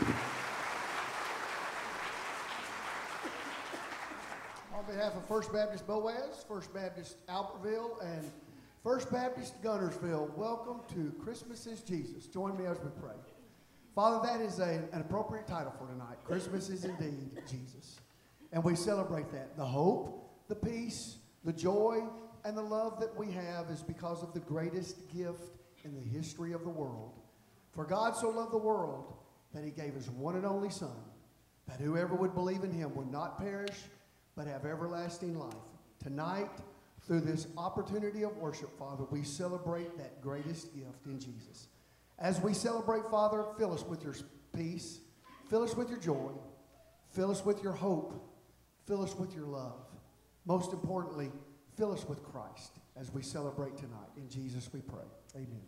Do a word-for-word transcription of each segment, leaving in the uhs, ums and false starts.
On behalf of First Baptist Boaz, First Baptist Albertville, and First Baptist Gunnersville, welcome to Christmas is Jesus. Join me as we pray. Father, that is a, an appropriate title for tonight. Christmas is indeed Jesus. And we celebrate that. The hope, the peace, the joy, and the love that we have is because of the greatest gift in the history of the world. For God so loved the world that he gave his one and only Son, that whoever would believe in him would not perish, but have everlasting life. Tonight, through this opportunity of worship, Father, we celebrate that greatest gift in Jesus. As we celebrate, Father, fill us with your peace, fill us with your joy, fill us with your hope, fill us with your love. Most importantly, fill us with Christ as we celebrate tonight. In Jesus we pray. Amen.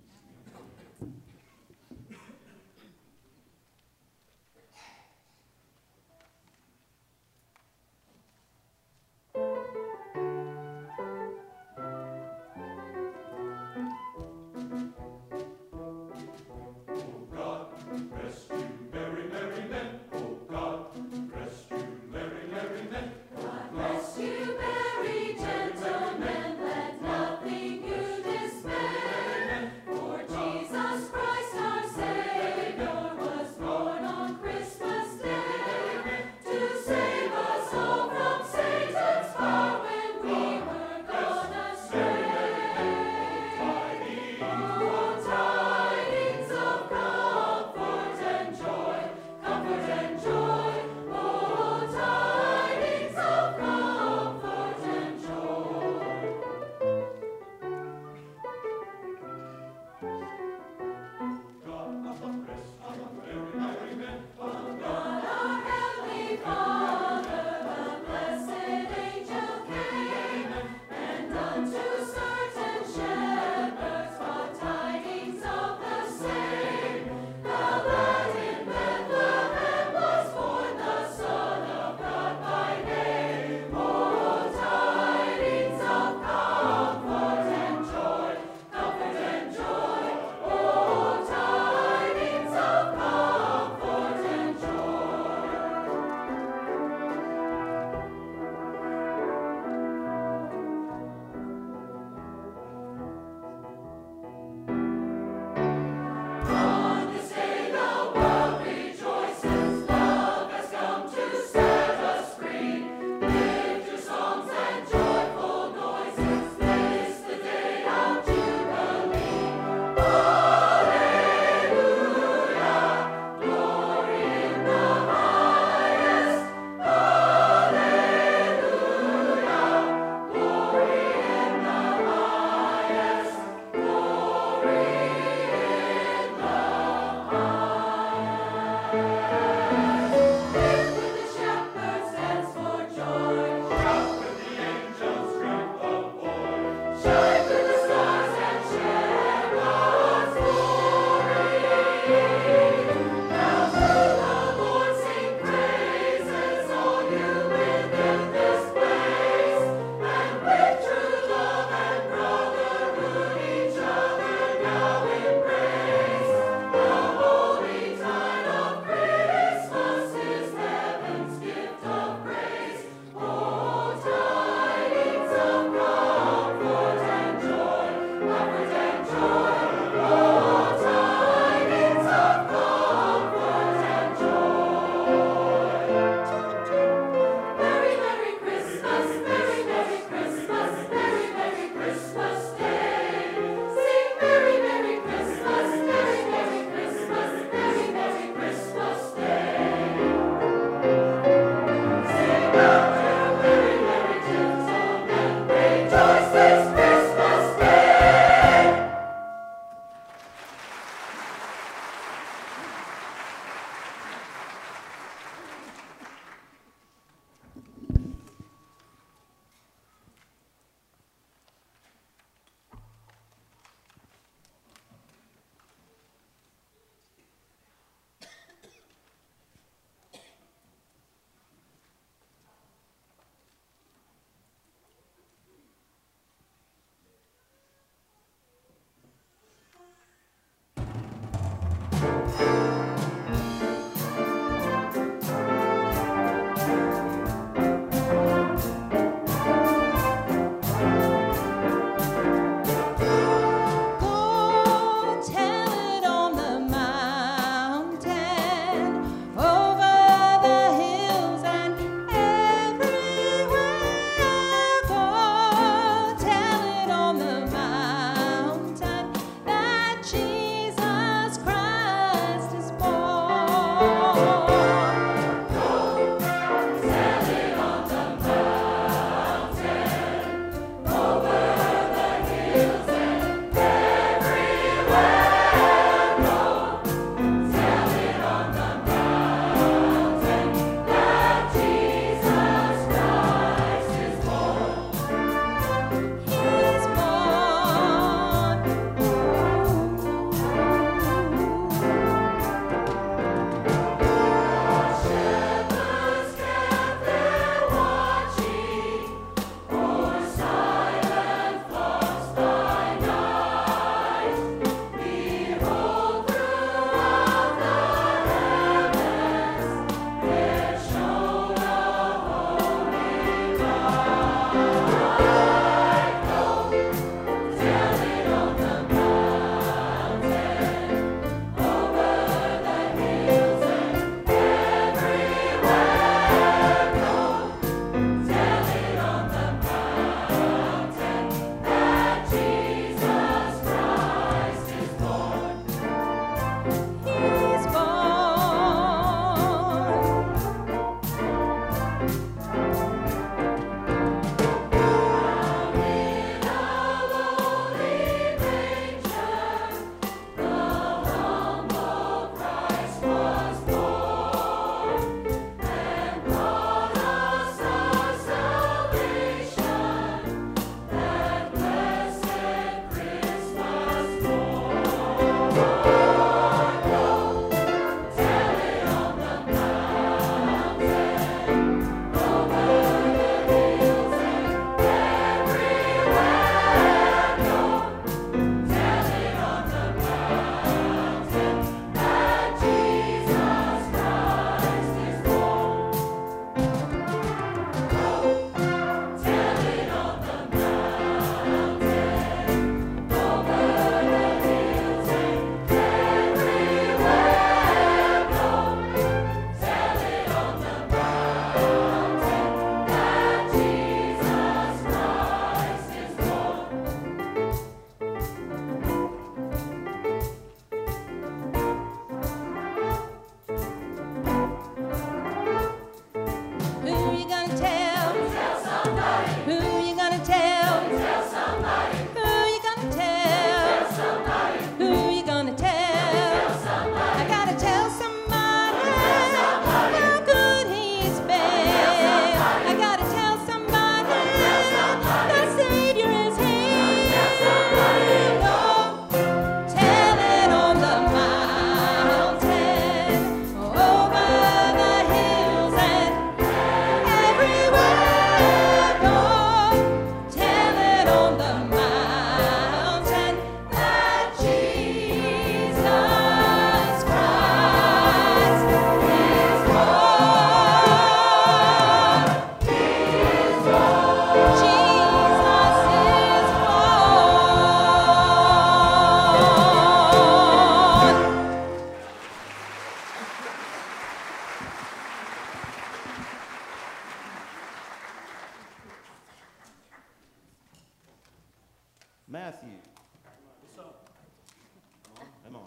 Gentlemen, let nothing you dismay. For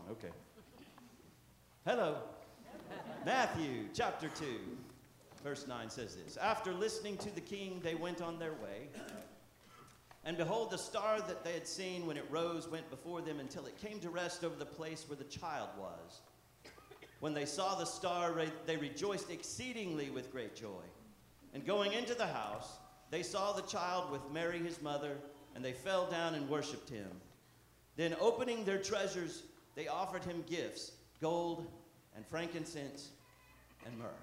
Okay. Hello. Matthew chapter two, verse nine says this. After listening to the king, they went on their way. And behold, the star that they had seen when it rose went before them until it came to rest over the place where the child was. When they saw the star, they rejoiced exceedingly with great joy. And going into the house, they saw the child with Mary his mother, and they fell down and worshipped him. Then opening their treasures, they offered him gifts, gold and frankincense and myrrh.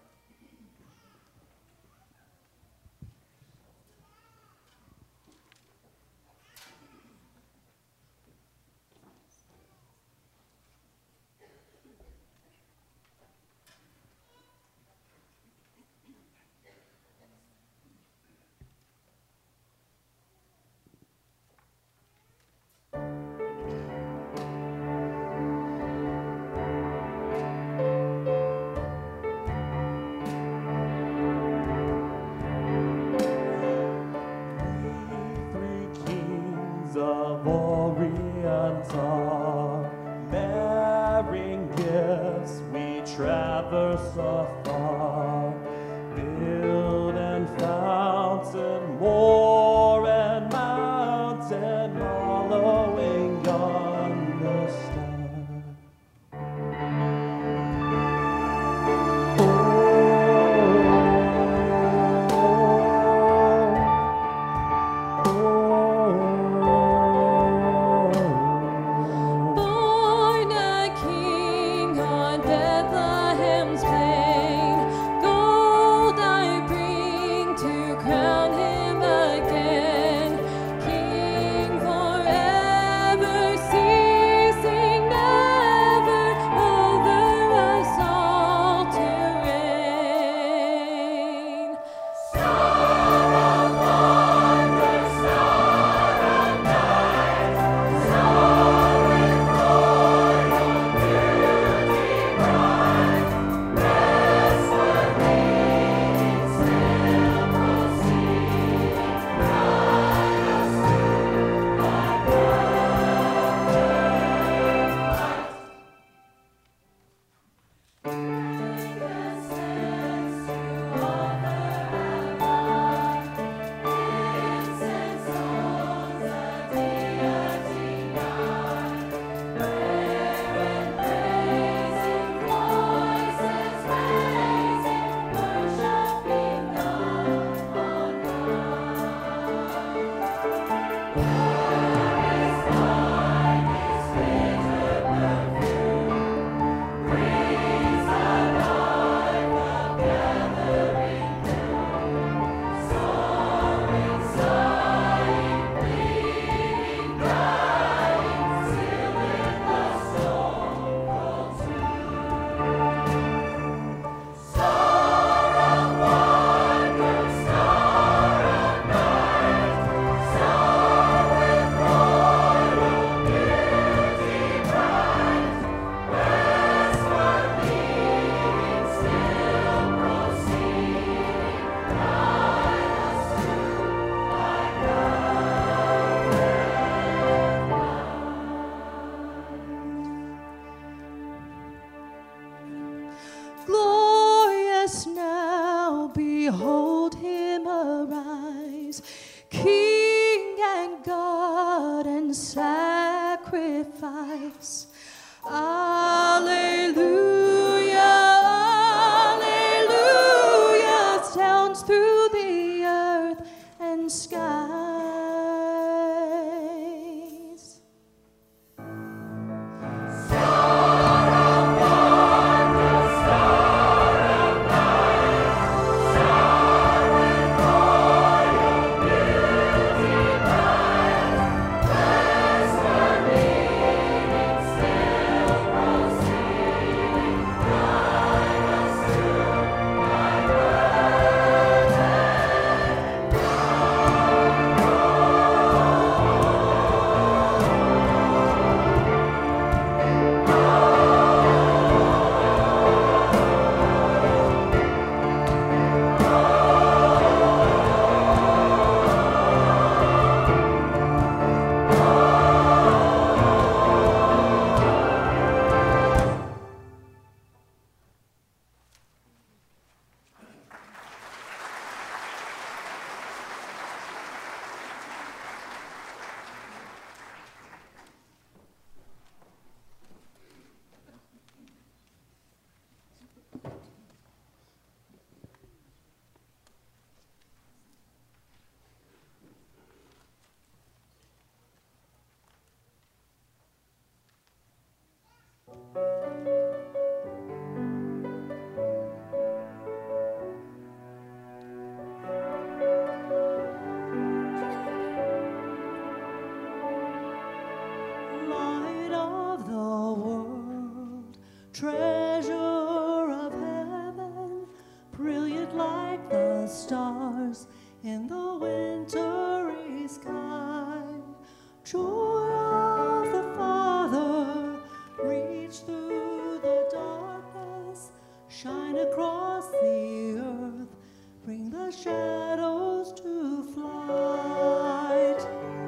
treasure of heaven, brilliant like the stars in the wintry sky. Joy of the Father, reach through the darkness, shine across the earth, bring the shadows to flight.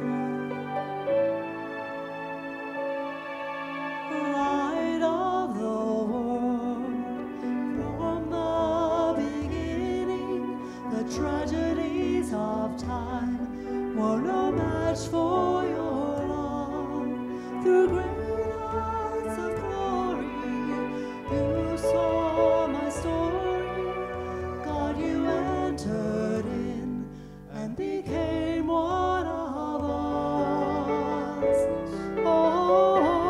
Light of the world, from the beginning, the tragedies of time were no match for your love. Through great heights of glory, you saw my story. God, you entered in and became one of us. Oh,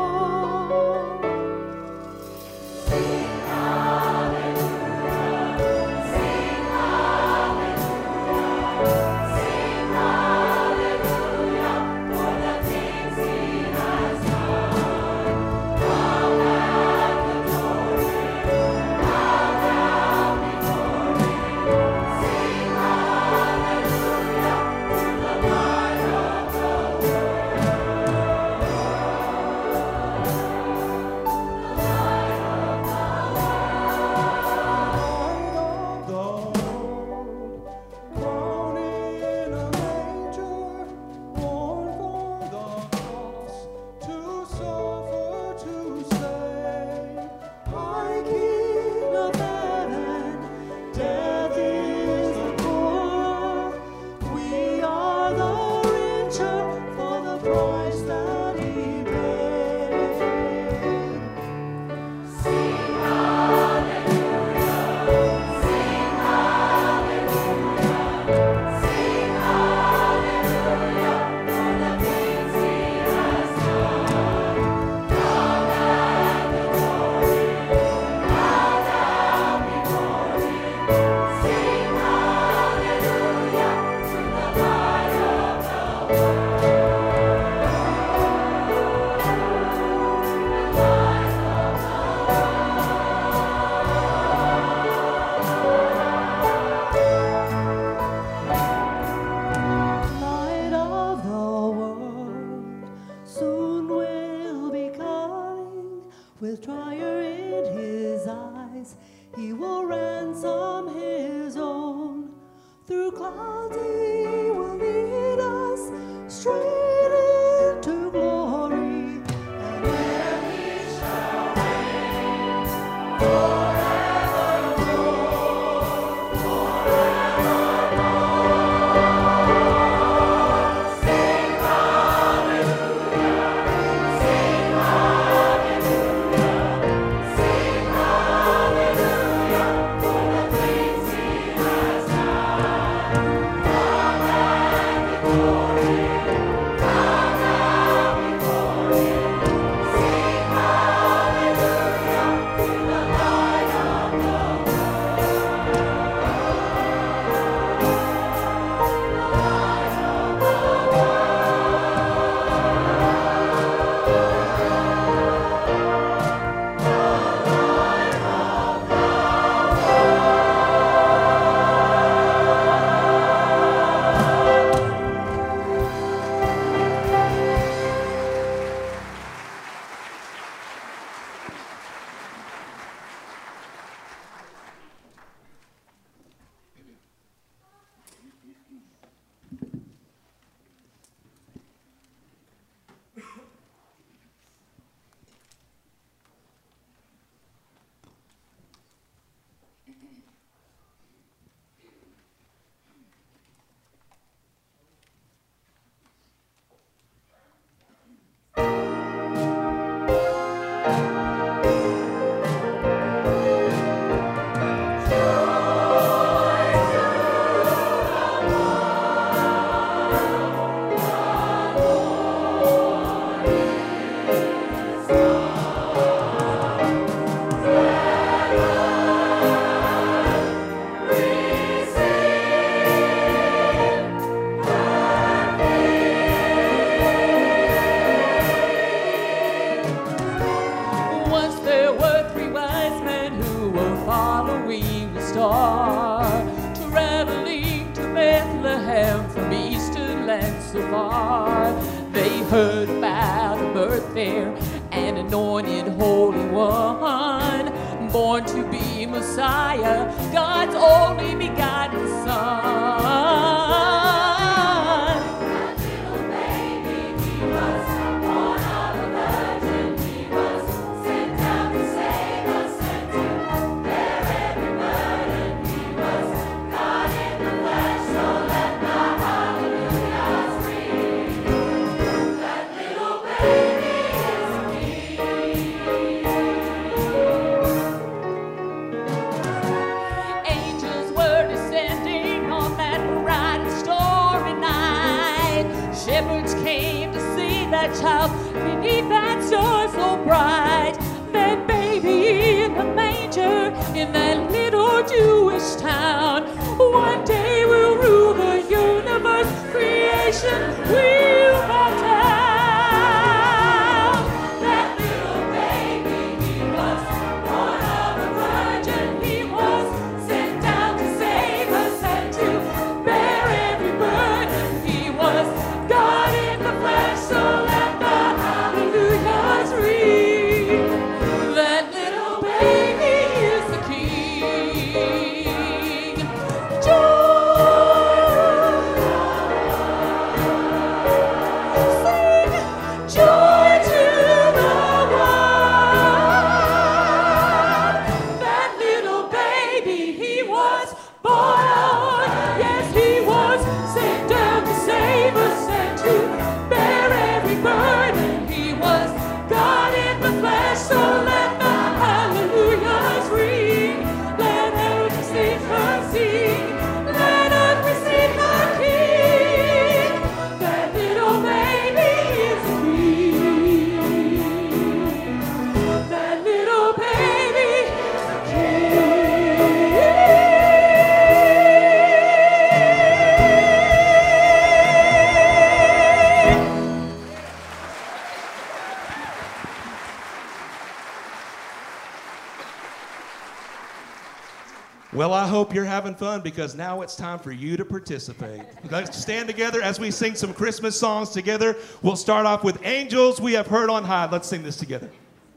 light of the world, soon will be coming. With fire in his eyes, he will ransom his own. Through clouds he will lead us straight into glory, and there he shall reign forevermore, forevermore. Sing hallelujah, sing hallelujah, sing hallelujah, for the things he has done. Come and the glory, come star, traveling to Bethlehem from eastern lands so far. They heard about a birth there, an anointed Holy One, born to be Messiah, God's only begotten Son. Shepherds came to see that child beneath that star so bright. That baby in the manger in that little Jewish town one day will rule the universe. Creation will bow down. That little baby, he was born of a virgin. He was sent down to save us and to bear every burden. He was God in the flesh, so let the hallelujahs ring. That little baby is the King. Joy, sing joy to the world. That little baby, he was born. Yes, he was sent down to save us and to bear every burden. He was God in the flesh, so let the hallelujahs ring. Let earth receive her sing. Let earth receive her King. That little baby is the King. That little baby is the Well, I hope you're having fun because now it's time for you to participate. Let's stand together as we sing some Christmas songs together. We'll start off with Angels We Have Heard on High. Let's sing this together.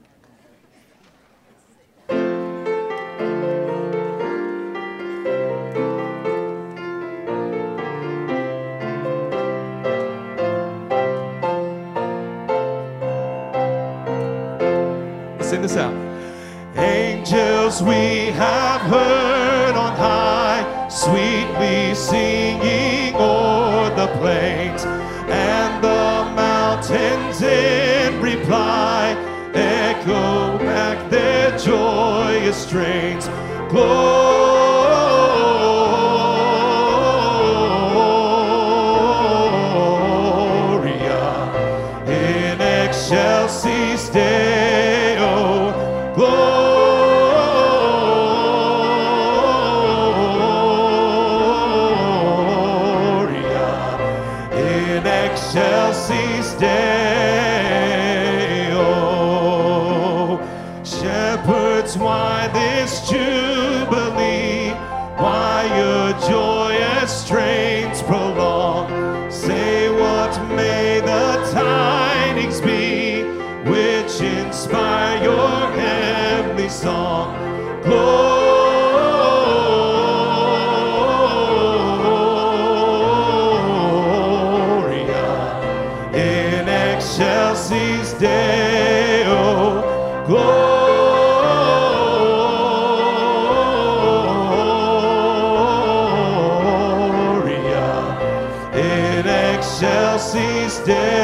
Sing this out. Angels we have heard on high, sweetly singing o'er the plains, and the mountains in reply echo back their joyous strains. Gloria in excelsis Deo. Gloria in excelsis Deo. Shepherds, why this jubilee? Why your joyous strains prolong? Say what may the tidings be which inspire your heavenly song. Gloria in excelsis Deo. Gloria in excelsis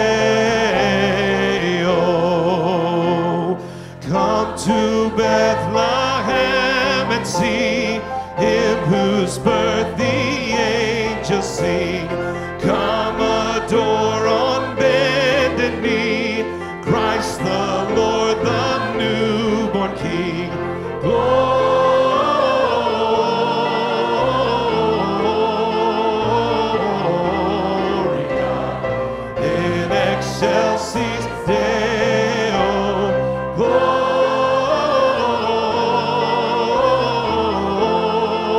Deo. Come to Bethlehem and see him whose birth the angels sing. Come adore on bended knee Christ the Lord, the newborn King. Gloria in excelsis Deo. Gloria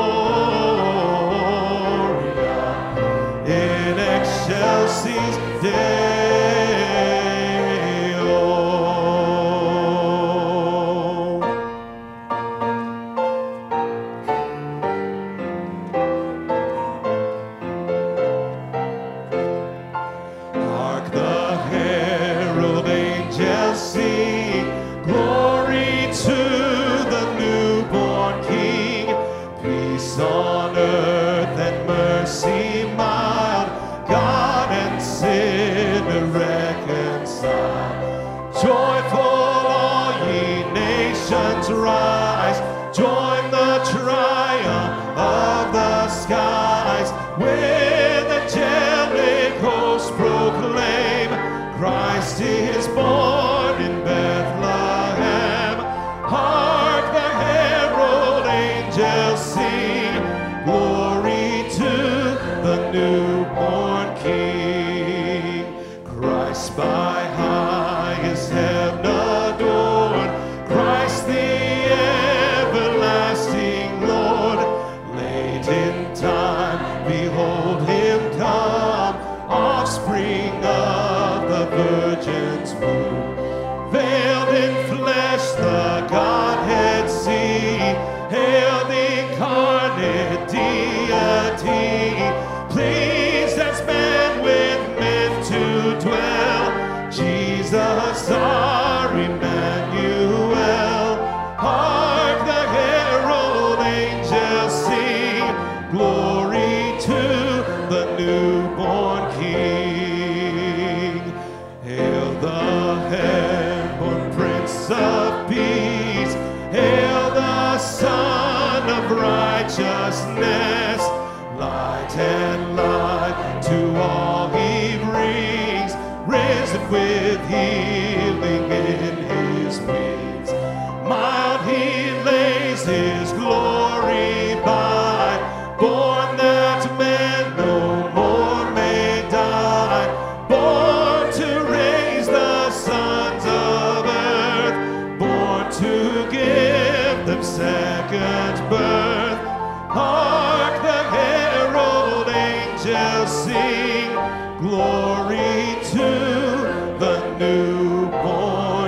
nations rise. Join the triumph of the skies. With angelic hosts proclaim, Christ is born in Bethlehem. Hark the herald angels sing, glory to the newborn King. Christ by highest heaven adored, Christ the everlasting Lord. Late in time, behold him come, offspring of the Virgin's womb. Veiled in flesh, the Godhead see. Hail the incarnate deity, pleased as man with men to dwell. Jesus our Emmanuel. Hark the herald angels sing, glory to the newborn King. Hail the heaven Prince of Peace. Hail the Son of Righteousness. Light and light to all he brings, risen with healing in his wings. Mild he lays his glory by, born that man no more may die, born to raise the sons of earth, born to give them second birth. Hark the herald angels sing, glory to the newborn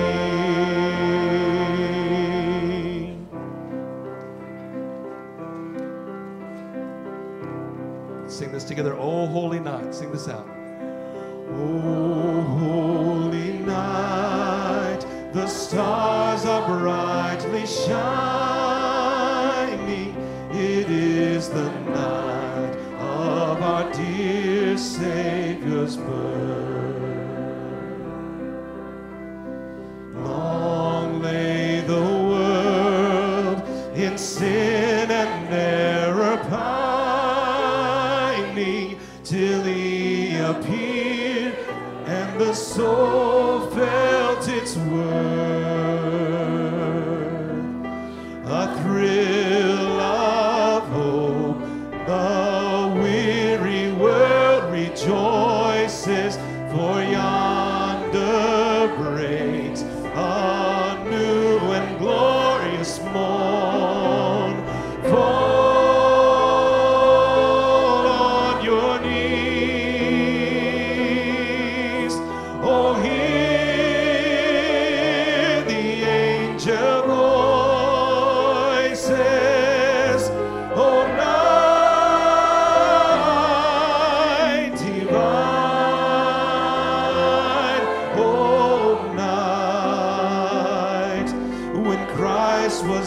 King. Sing this together. Oh, holy night. Sing this out. Oh, holy night, the stars are brightly shining. It is the night of our dear Savior's birth. Long lay the world in sin and error pining, till he appeared and the soul felt its worth. A thrill of hope, the weary world rejoices, for yonder breaks a new and glorious morn. Fall on your knees, oh, hear the angel voices, oh, night divine, oh, night when Christ was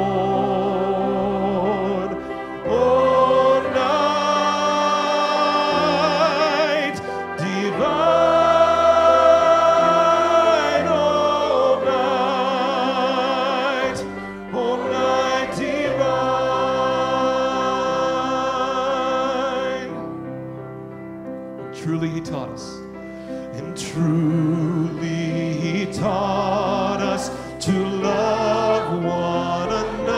born, oh, night divine, oh, night, oh, night divine. Truly he taught us, and truly he taught us to love one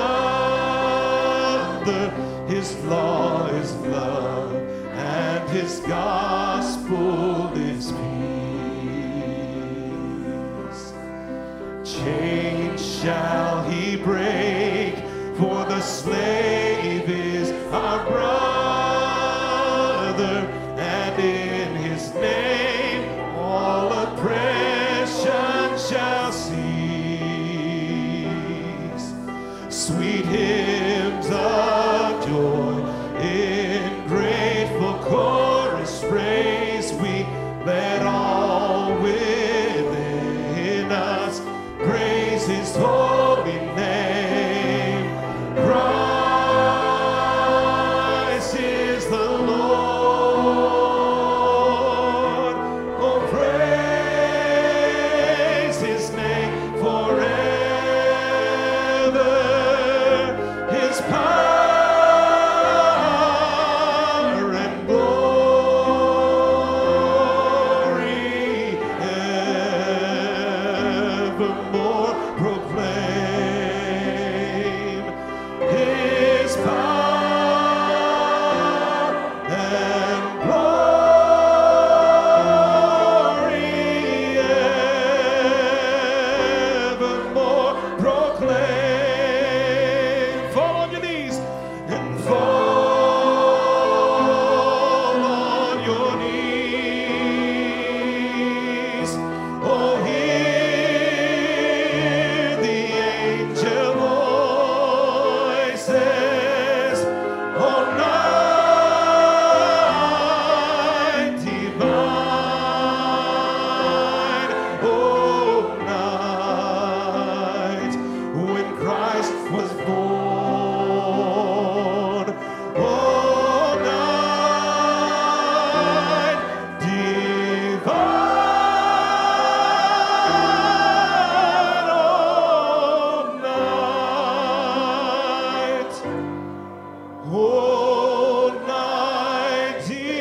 another. His law is love, and his gospel is peace. Chains shall he break, for the slave is our brother, and in his name all oppression shall cease. Sweet hymns of joy in grateful chorus praise we, let all within us praise his holy name. Christ is the Lord. Oh, praise his name forever. His power and glory evermore proclaim. His power and glory evermore proclaim. Fall on your knees and fall on your knees. Oh, hear the angel voices. Oh, night divine. Oh, night when Christ was born. Oh, night divine. Oh, night. Oh, night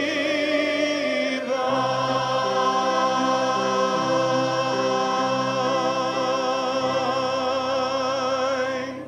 divine.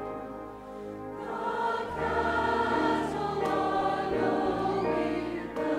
The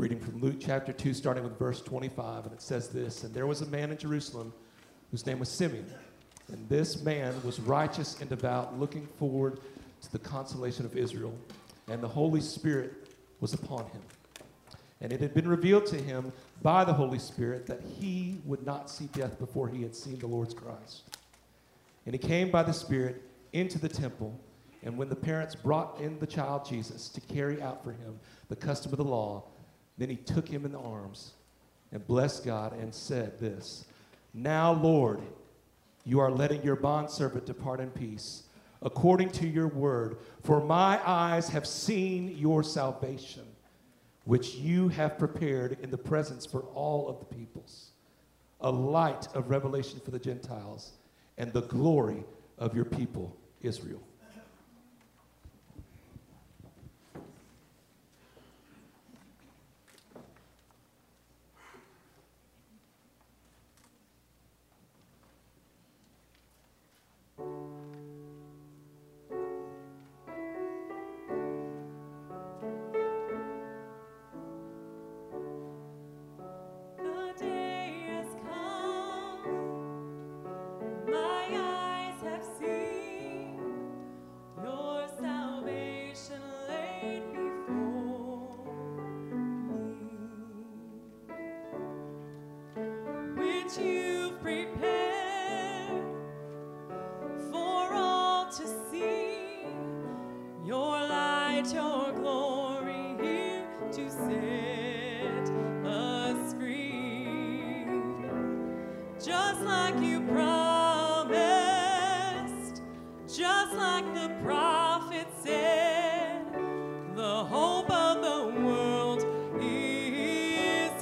reading from Luke chapter two, starting with verse twenty-five, and it says this, "And there was a man in Jerusalem whose name was Simeon, and this man was righteous and devout, looking forward to the consolation of Israel, and the Holy Spirit was upon him. And it had been revealed to him by the Holy Spirit that he would not see death before he had seen the Lord's Christ. And he came by the Spirit into the temple, and when the parents brought in the child Jesus to carry out for him the custom of the law, then he took him in the arms and blessed God and said this, 'Now, Lord, you are letting your bondservant depart in peace, according to your word. For my eyes have seen your salvation, which you have prepared in the presence for all of the peoples, a light of revelation for the Gentiles, and the glory of your people, Israel.'" The day has come, my eyes have seen your salvation laid before me, which you've prepared for all to see, your light, your glory here to set us free. Just like you promised, just like the prophet said, the hope of the world is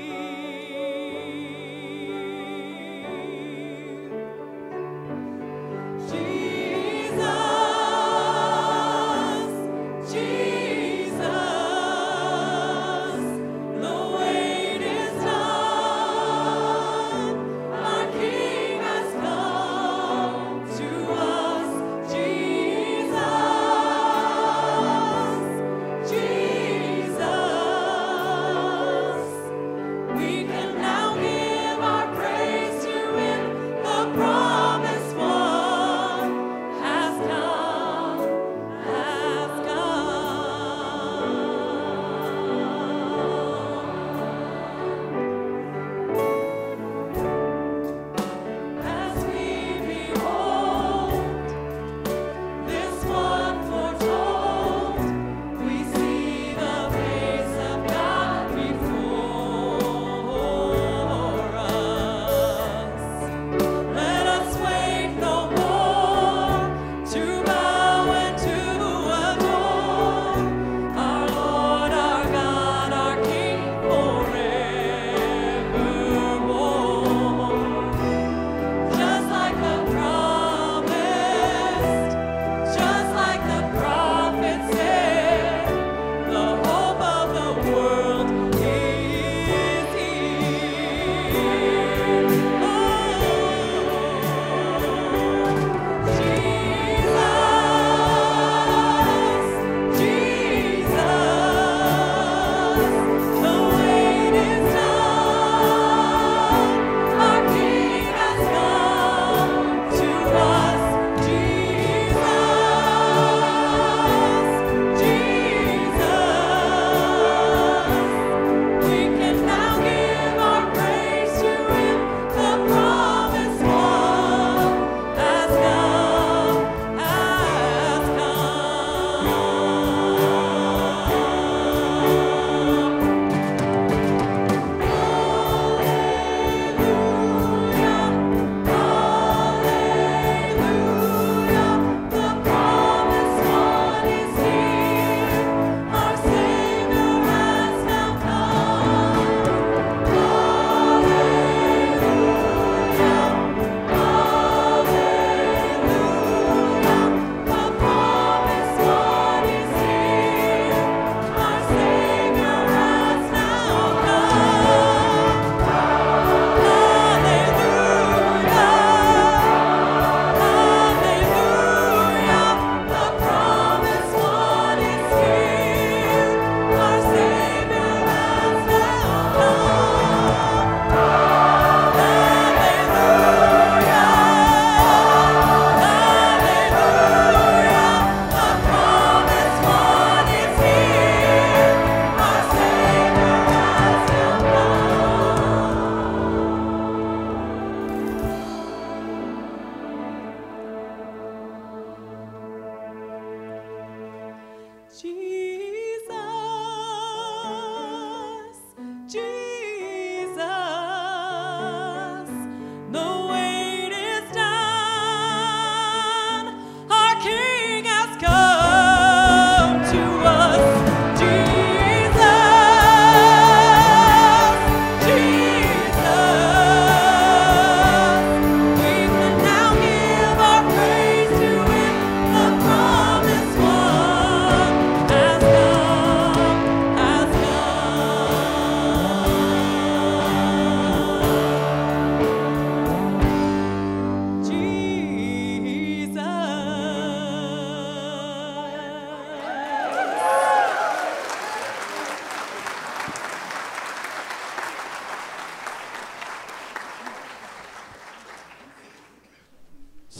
here. Jesus, Jesus, the wait is done. Our King has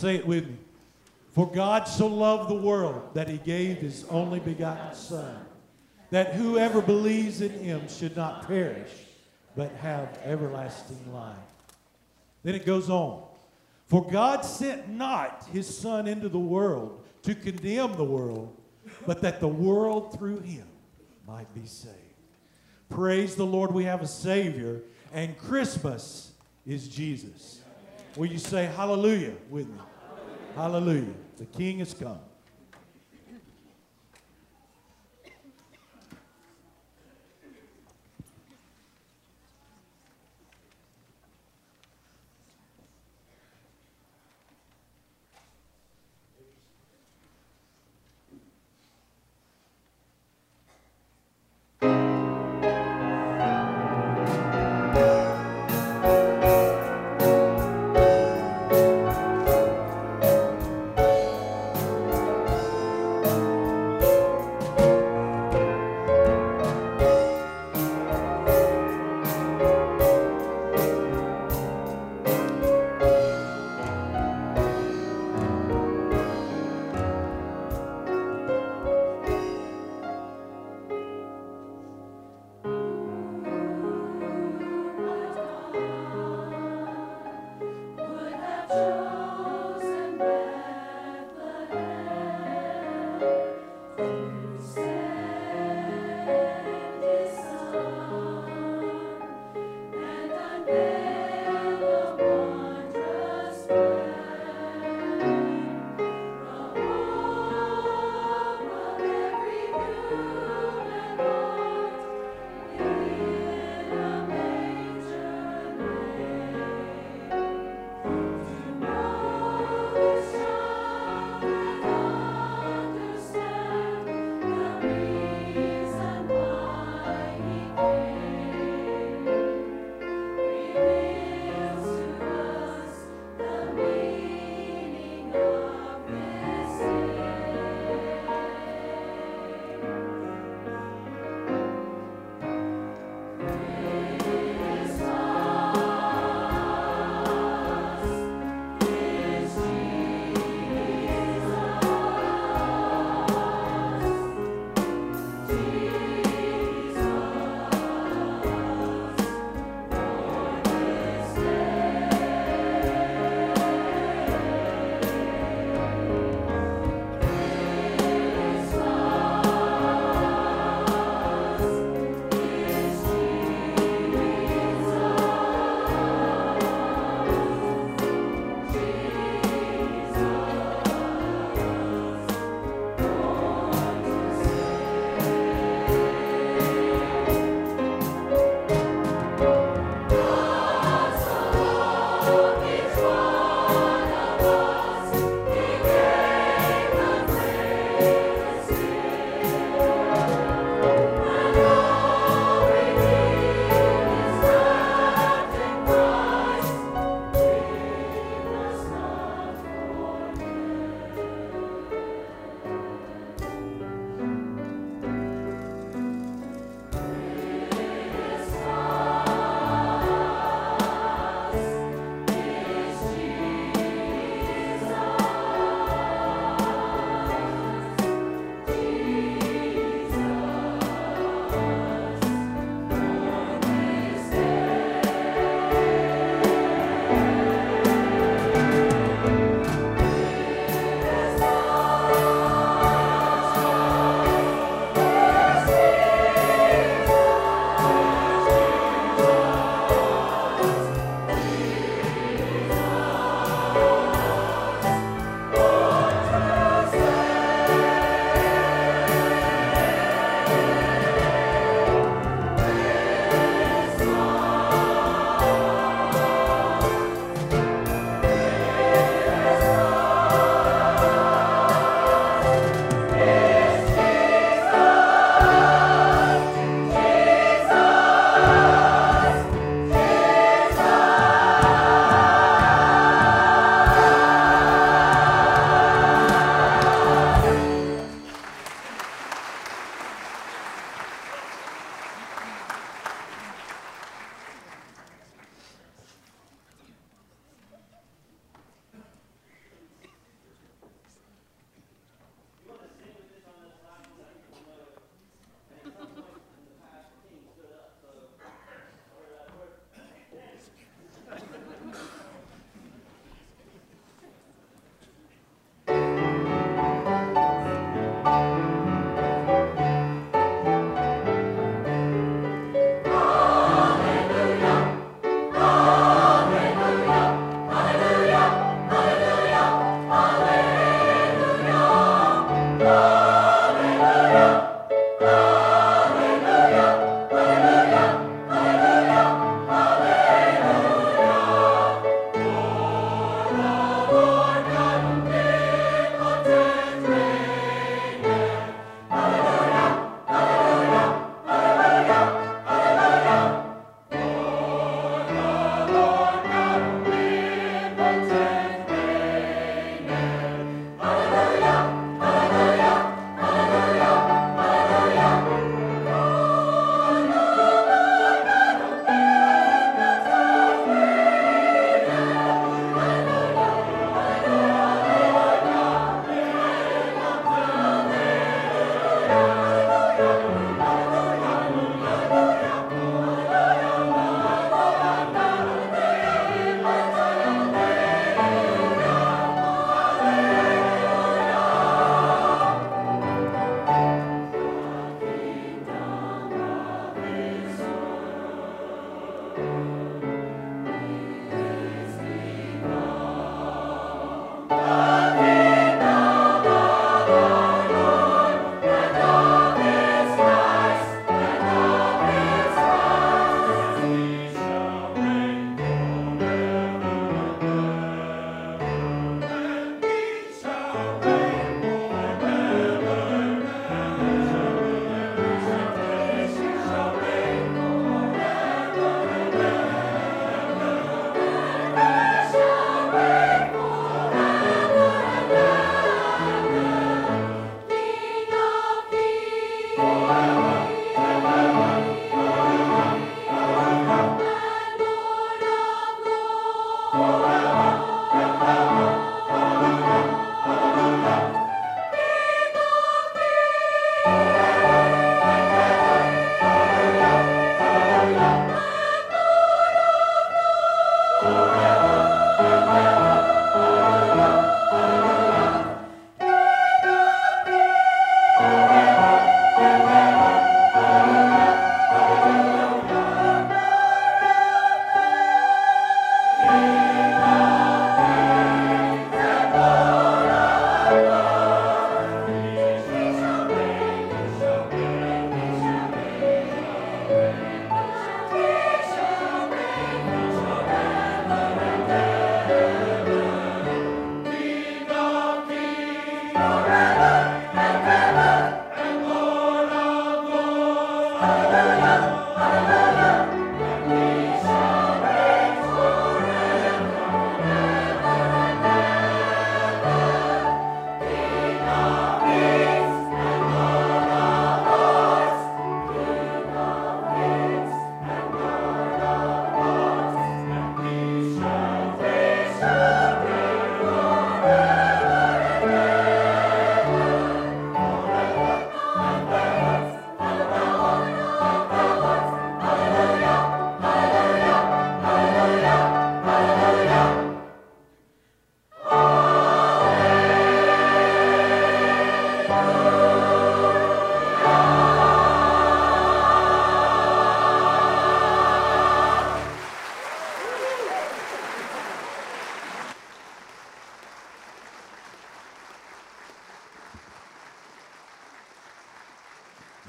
Say it with me. For God so loved the world that he gave his only begotten Son, that whoever believes in him should not perish, but have everlasting life. Then it goes on. For God sent not his Son into the world to condemn the world, but that the world through him might be saved. Praise the Lord, we have a Savior, and Christmas is Jesus. Will you say hallelujah with me? Hallelujah. Hallelujah. The King has come.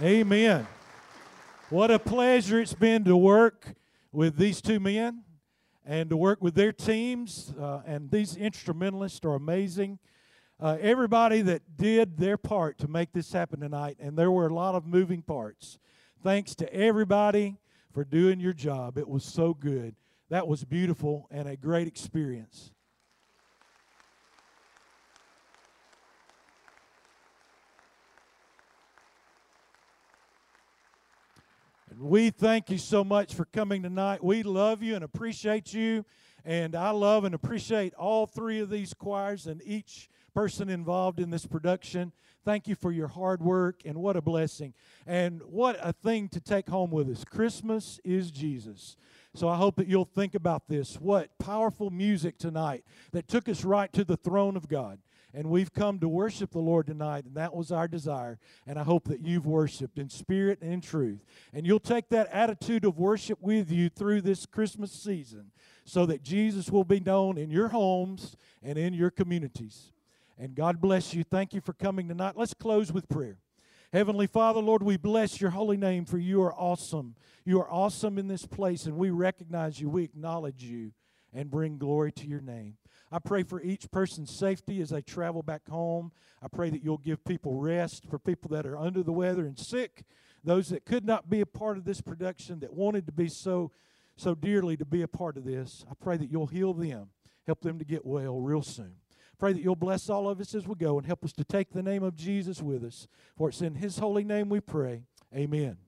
Amen. What a pleasure it's been to work with these two men and to work with their teams. Uh, and these instrumentalists are amazing. Uh, everybody that did their part to make this happen tonight, and there were a lot of moving parts. Thanks to everybody for doing your job. It was so good. That was beautiful and a great experience. We thank you so much for coming tonight. We love you and appreciate you. And I love and appreciate all three of these choirs and each person involved in this production. Thank you for your hard work, and what a blessing. And what a thing to take home with us. Christmas is Jesus. So I hope that you'll think about this. What powerful music tonight that took us right to the throne of God. And we've come to worship the Lord tonight, and that was our desire. And I hope that you've worshiped in spirit and in truth. And you'll take that attitude of worship with you through this Christmas season so that Jesus will be known in your homes and in your communities. And God bless you. Thank you for coming tonight. Let's close with prayer. Heavenly Father, Lord, we bless your holy name, for you are awesome. You are awesome in this place, and we recognize you. We acknowledge you and bring glory to your name. I pray for each person's safety as they travel back home. I pray that you'll give people rest, for people that are under the weather and sick, those that could not be a part of this production, that wanted to be so, so dearly to be a part of this. I pray that you'll heal them, help them to get well real soon. Pray that you'll bless all of us as we go and help us to take the name of Jesus with us. For it's in his holy name we pray. Amen.